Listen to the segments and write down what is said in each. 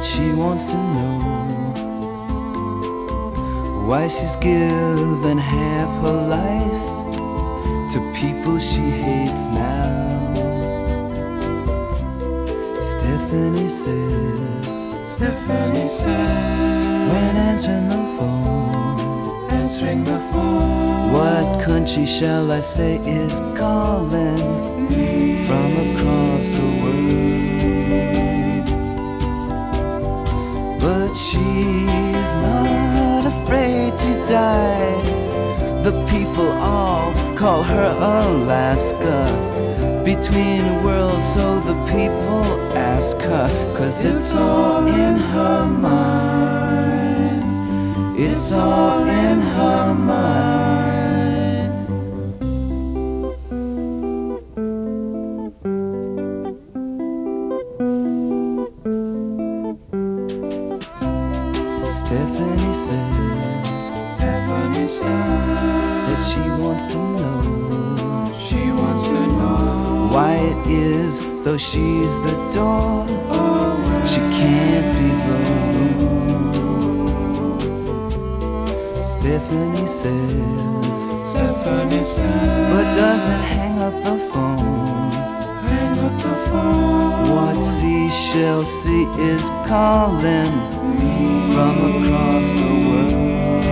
she wants to know why she's given half her life to people she hates now. Stephanie says, when answering the phone, what country shall I say is calling from across the world? But she's not afraid to die. The people all call her Alaska, between worlds, so the people ask her, 'cause it's all in her mind. It's all in her mind. Stephanie says that she wants to know why it is, though she's the door, she can't be alone. Stephanie says, but doesn't hang up the phone. What seashell sea is calling from across the world?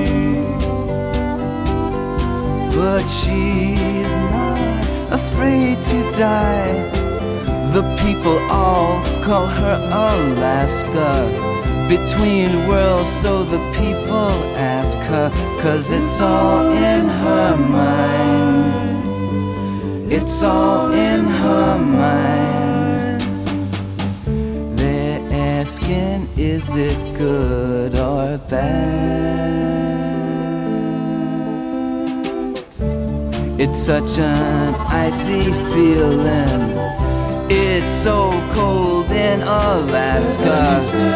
But she's not afraid to die. The people all call her Alaska, between worlds, so the people ask her, 'cause it's all in her mind. It's all in her mind. They're asking, is it good or bad? It's such an icy feeling. It's so cold in Alaska.